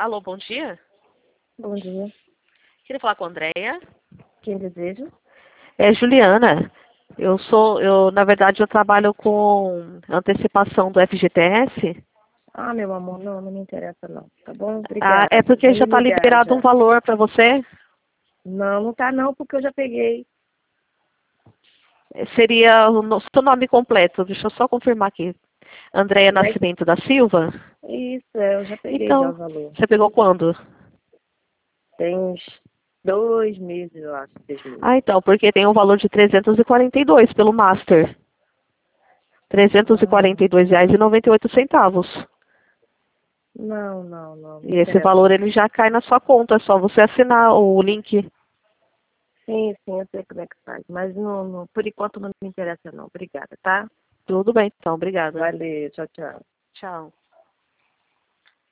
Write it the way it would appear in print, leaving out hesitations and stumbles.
Alô, bom dia. Bom dia. Queria falar com a Andréia. Quem deseja? É Juliana. Na verdade, eu trabalho com antecipação do FGTS. Ah, meu amor, não me interessa não. Tá bom? Ah, é Obrigada. porque Vou já me está ligar liberado um já. valor para você. Não tá não, porque eu já peguei. Seria o seu nome completo. Deixa eu só confirmar aqui. Andréia Mas Nascimento da Silva. isso, eu já peguei já Então, o valor. você pegou quando? Tem uns 2 meses, eu acho, 3 meses. Ah, então, porque tem um valor de 342 pelo Master. trezentos e Ah, quarenta e dois reais e 98 centavos. não me E esse interessa valor não. ele já cai na sua conta, é só você assinar o link. Sim, eu sei como é que faz. Mas por enquanto não me interessa não. Obrigada, tá? Tudo bem, então, obrigada. Valeu, tchau, tchau. Tchau.